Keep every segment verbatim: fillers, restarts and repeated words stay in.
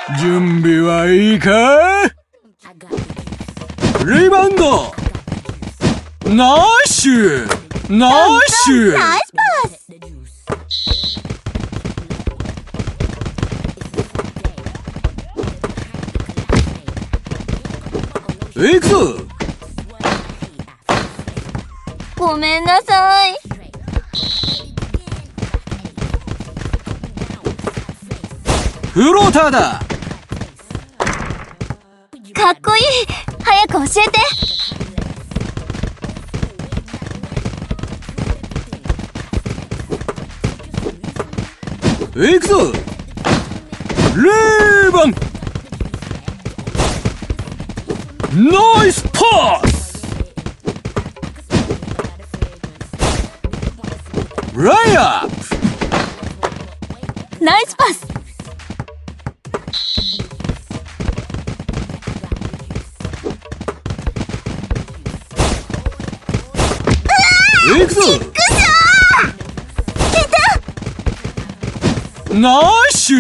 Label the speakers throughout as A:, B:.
A: 準備はいいか？リバウンド。ナイスナイス
B: ナイスパス。
A: 行くぞ。
B: ごめんなさい。
A: フローターだ。
B: かっこいい。早く教えて。
A: 行くぞ。レーバン。ナイスパス。ライアップ。
B: ナイスパス。
A: 行くぞ。
B: くそー。
A: ナイス。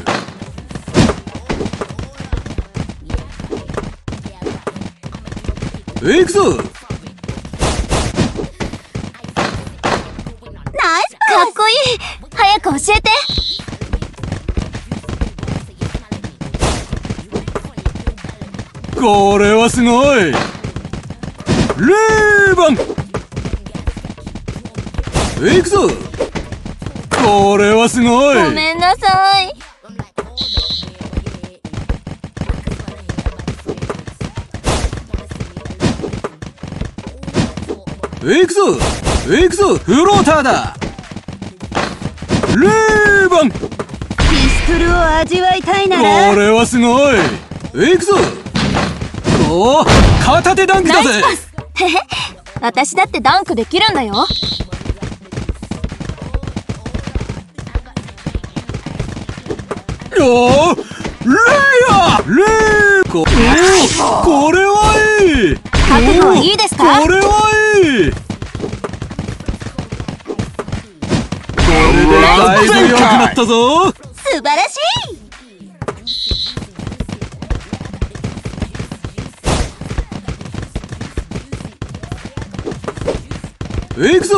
A: 行くぞ。
B: ナイスパス。かっこいい。早く教えて。
A: これはすごい。レーバン。行くぞ。これはすごい。
B: ごめんなさい。
A: 行くぞ。行くぞ。フローターだ。レーバン。
B: ピストルを味わいたいなら。
A: これはすごい。行くぞ。おお、片手ダンクだぜ。
B: ナイスパス。へへ、私だってダンクできるんだよ。
A: おお、レイヤー。レーここれはいい。
B: 覚悟はいいですか？
A: これはいい。これでだいぶ良くなったぞ。
B: 素晴らしい。
A: 行くぞ。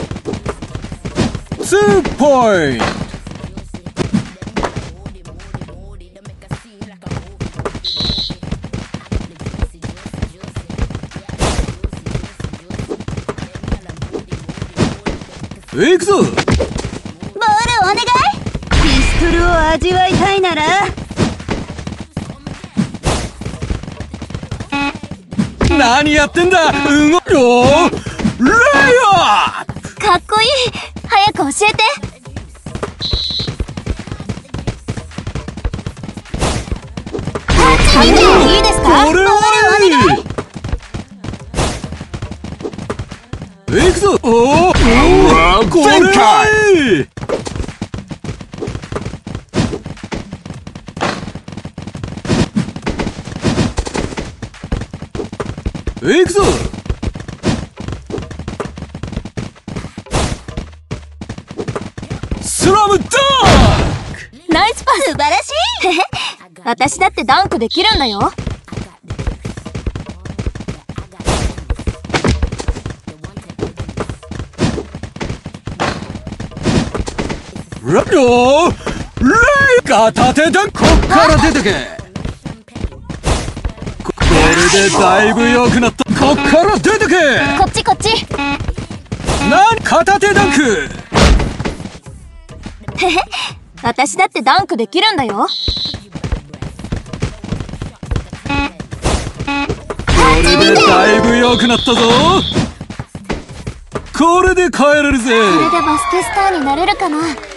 A: ツーポイント。行くぞ。
B: ボールお願い。ピストルを味わいたいなら。
A: 何やってんだ。うごよー。レイヤー。
B: かっこいい。早く教えて。タッチ見てもいいですか？
A: これはいい。行くぞ。おお、これはいい。行くぞ。スラムダンク。
B: ナイスパス。素晴らしい。へへ、私だってダンクできるんだよ。
A: ラよー。レイ片手ダンク。こっから出てけ。これでだいぶ良くなった。こっから出てけ。
B: こっちこっち。
A: 何片手ダンク。
B: へへ、私だってダンクできるんだよ。
A: これでだいぶ良くなったぞ。これで帰れるぜ。
B: これでバスケスターになれるかな。